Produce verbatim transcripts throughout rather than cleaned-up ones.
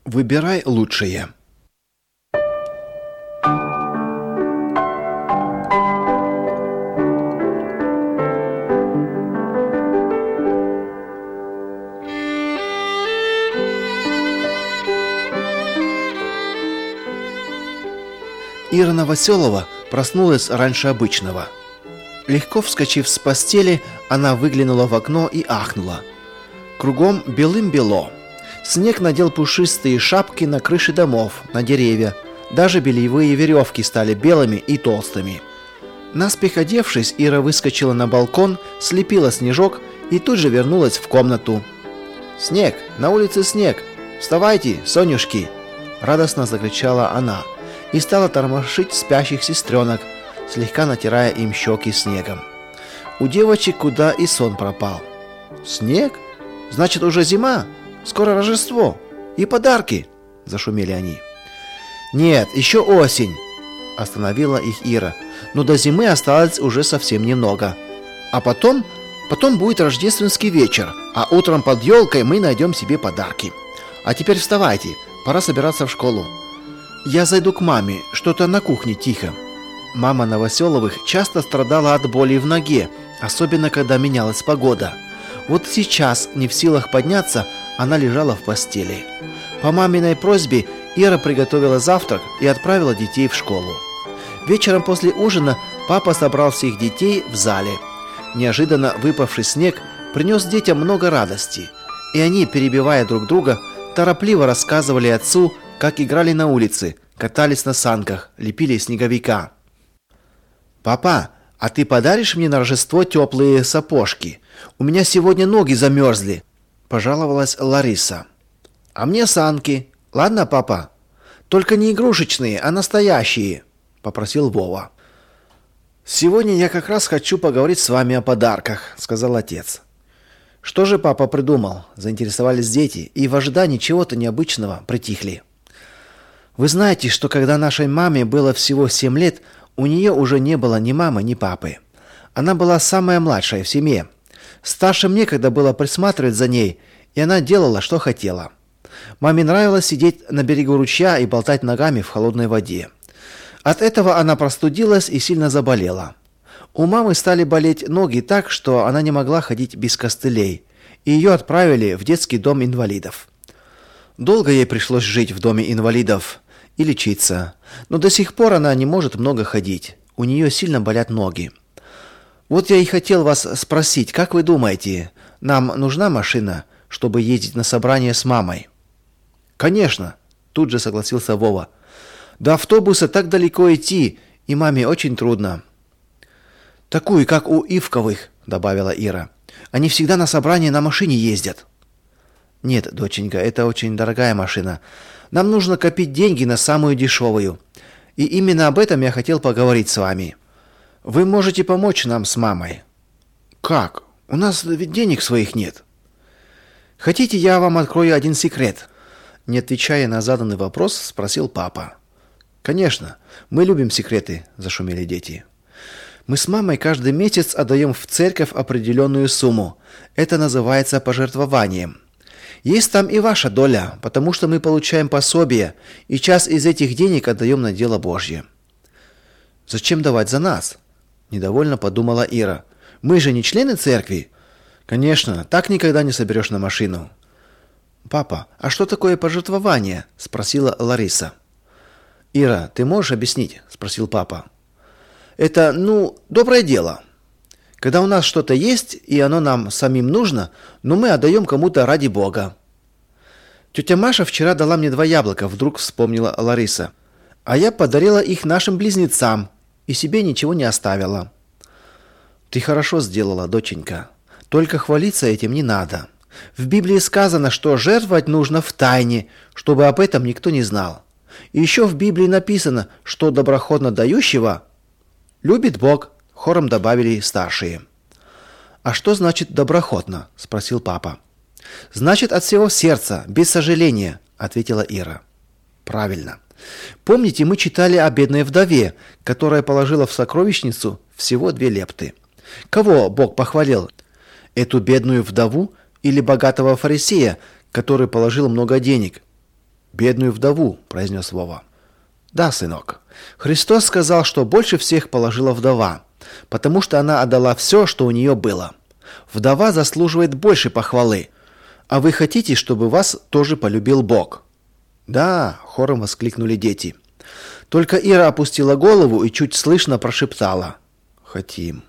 Выбирай лучшее. Ира Новоселова проснулась раньше обычного. Легко вскочив с постели, она выглянула в окно и ахнула. Кругом белым-бело. Снег надел пушистые шапки на крыши домов, на деревья. Даже бельевые веревки стали белыми и толстыми. Наспех одевшись, Ира выскочила на балкон, слепила снежок и тут же вернулась в комнату. «Снег! На улице снег! Вставайте, Сонюшки!» Радостно закричала она и стала тормошить спящих сестренок, слегка натирая им щеки снегом. У девочек куда и сон пропал. «Снег? Значит, уже зима? Скоро Рождество! И подарки!» – зашумели они. «Нет, еще осень!» – остановила их Ира. «Но до зимы осталось уже совсем немного. А потом, потом будет рождественский вечер, а утром под елкой мы найдем себе подарки. А теперь вставайте, пора собираться в школу. Я зайду к маме, что-то на кухне тихо». Мама Новоселовых часто страдала от боли в ноге, особенно когда менялась погода. Вот сейчас, не в силах подняться, она лежала в постели. По маминой просьбе Ира приготовила завтрак и отправила детей в школу. Вечером после ужина папа собрал всех детей в зале. Неожиданно выпавший снег принес детям много радости, и они, перебивая друг друга, торопливо рассказывали отцу, как играли на улице, катались на санках, лепили снеговика. «Папа, а ты подаришь мне на Рождество теплые сапожки? У меня сегодня ноги замерзли», – пожаловалась Лариса. «А мне санки. Ладно, папа? Только не игрушечные, а настоящие», – попросил Вова. «Сегодня я как раз хочу поговорить с вами о подарках», – сказал отец. «Что же папа придумал?» – заинтересовались дети и в ожидании чего-то необычного притихли. «Вы знаете, что когда нашей маме было всего семь лет, у нее уже не было ни мамы, ни папы. Она была самая младшая в семье. Старшим некогда было присматривать за ней, и она делала, что хотела. Маме нравилось сидеть на берегу ручья и болтать ногами в холодной воде. От этого она простудилась и сильно заболела. У мамы стали болеть ноги так, что она не могла ходить без костылей, и ее отправили в детский дом инвалидов. Долго ей пришлось жить в доме инвалидов и лечиться, но до сих пор она не может много ходить. У нее сильно болят ноги. Вот я и хотел вас спросить, как вы думаете, нам нужна машина, чтобы ездить на собрание с мамой?» «Конечно», тут же согласился Вова. «До автобуса так далеко идти, и маме очень трудно». «Такую, как у Ивковых», добавила Ира. «Они всегда на собрание на машине ездят». «Нет, доченька, это очень дорогая машина. Нам нужно копить деньги на самую дешевую. И именно об этом я хотел поговорить с вами. Вы можете помочь нам с мамой». «Как? У нас ведь денег своих нет». «Хотите, я вам открою один секрет?» Не отвечая на заданный вопрос, спросил папа. «Конечно, мы любим секреты», – зашумели дети. «Мы с мамой каждый месяц отдаем в церковь определенную сумму. Это называется пожертвованием. Есть там и ваша доля, потому что мы получаем пособие, и часть из этих денег отдаем на дело Божье». «Зачем давать за нас?» – недовольно подумала Ира. «Мы же не члены церкви». «Конечно, так никогда не соберешь на машину». «Папа, а что такое пожертвование?» – спросила Лариса. «Ира, ты можешь объяснить?» – спросил папа. «Это, ну, доброе дело. Когда у нас что-то есть, и оно нам самим нужно, но мы отдаем кому-то ради Бога». «Тетя Маша вчера дала мне два яблока», – вдруг вспомнила Лариса. «А я подарила их нашим близнецам и себе ничего не оставила». «Ты хорошо сделала, доченька. Только хвалиться этим не надо. В Библии сказано, что жертвовать нужно в тайне, чтобы об этом никто не знал. И еще в Библии написано, что доброходно дающего любит Бог», – хором добавили старшие. «А что значит доброходно?» – спросил папа. «Значит, от всего сердца, без сожаления», – ответила Ира. «Правильно. Помните, мы читали о бедной вдове, которая положила в сокровищницу всего две лепты. Кого Бог похвалил? Эту бедную вдову или богатого фарисея, который положил много денег?» «Бедную вдову», – произнес Вова. «Да, сынок. Христос сказал, что больше всех положила вдова, потому что она отдала все, что у нее было. Вдова заслуживает больше похвалы. А вы хотите, чтобы вас тоже полюбил Бог?» «Да», – хором воскликнули дети. Только Ира опустила голову и чуть слышно прошептала: «Хотим».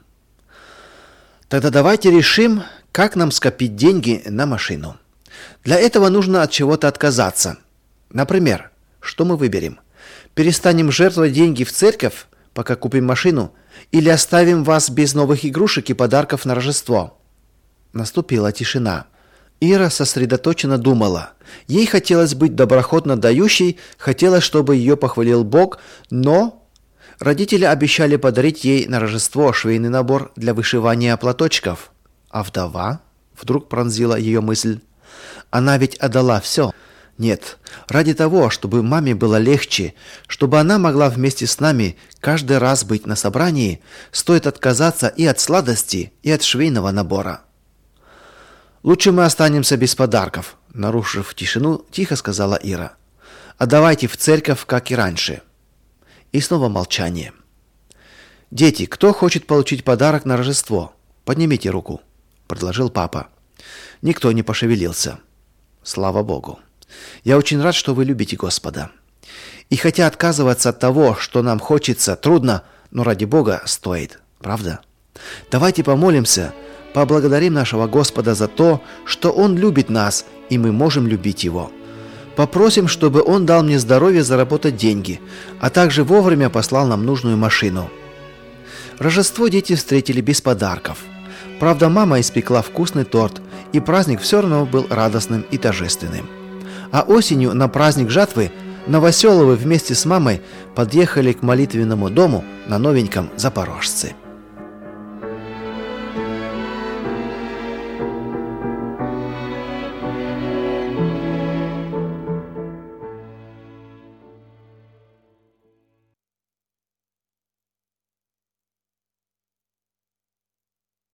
«Тогда давайте решим, как нам скопить деньги на машину. Для этого нужно от чего-то отказаться. Например, что мы выберем? Перестанем жертвовать деньги в церковь, пока купим машину, или оставим вас без новых игрушек и подарков на Рождество?» Наступила тишина. Ира сосредоточенно думала. Ей хотелось быть доброхотно дающей, хотелось, чтобы ее похвалил Бог, но родители обещали подарить ей на Рождество швейный набор для вышивания платочков. А вдова? Вдруг пронзила ее мысль. Она ведь отдала все. Нет, ради того, чтобы маме было легче, чтобы она могла вместе с нами каждый раз быть на собрании, стоит отказаться и от сладости, и от швейного набора. «Лучше мы останемся без подарков», – нарушив тишину, тихо сказала Ира. «А давайте в церковь, как и раньше». И снова молчание. «Дети, кто хочет получить подарок на Рождество? Поднимите руку», – предложил папа. Никто не пошевелился. Слава Богу. Я очень рад, что вы любите Господа. И хотя отказываться от того, что нам хочется, трудно, но ради Бога стоит. Правда? Давайте помолимся, поблагодарим нашего Господа за то, что Он любит нас, и мы можем любить Его. Попросим, чтобы Он дал мне здоровье заработать деньги, а также вовремя послал нам нужную машину. Рождество дети встретили без подарков. Правда, мама испекла вкусный торт, и праздник все равно был радостным и торжественным. А осенью на праздник жатвы Новоселовы вместе с мамой подъехали к молитвенному дому на новеньком Запорожце.